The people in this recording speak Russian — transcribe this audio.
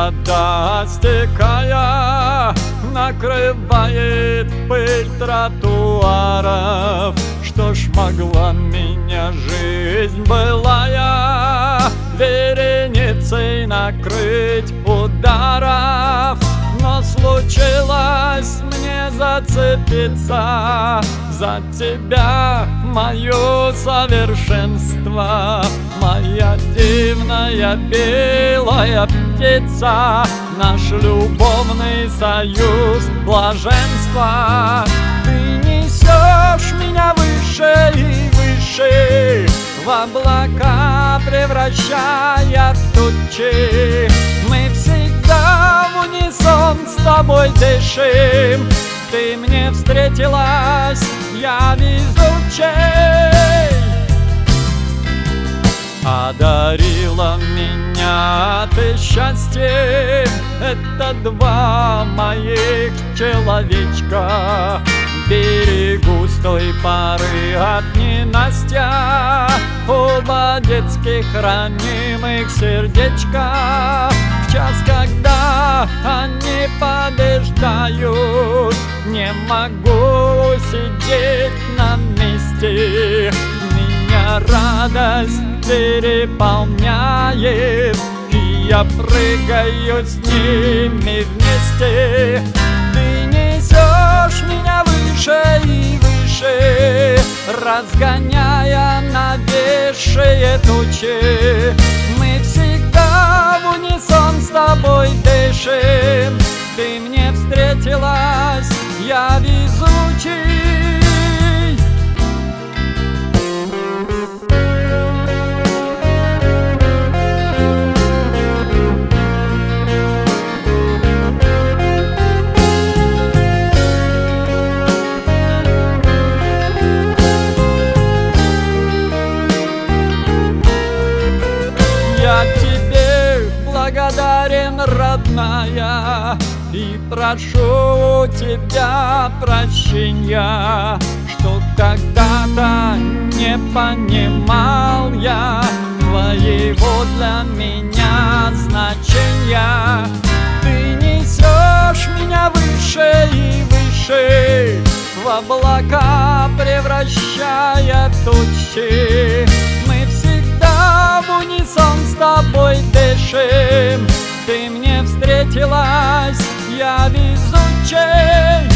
вода, стекая, накрывает пыль тротуаров. Что ж, могла меня жизнь былая вереницей накрыть ударов, но случилось мне зацепиться за тебя, мое совершенство, моя дивная белая птица, наш любовный союз блаженства. Ты несешь меня выше и выше, в облака превращая в тучи. Мы всегда в унисон с тобой дышим. Ты мне встретилась, я везучей. Одарила меня ты счастьем, это два моих человечка. Берегу с той поры от ненастья оба детских ранимых сердечка. В час, когда они побеждают, не могу сидеть на месте. Меня радость переполняет, и я прыгаю с ними вместе. Ты несешь меня выше и выше, разгоняя нависшие тучи. Мы всегда в унисон с тобой дышим. Ты мне встретилась, я везучий. Я тебе благодарен, родная, и прошу тебя прощения, что когда-то не понимал я твоего для меня значения. Ты несешь меня выше и выше, в облака превращая в тучи. Мы всегда в унисон с тобой дышим. Ты мне встретилась, я везучей.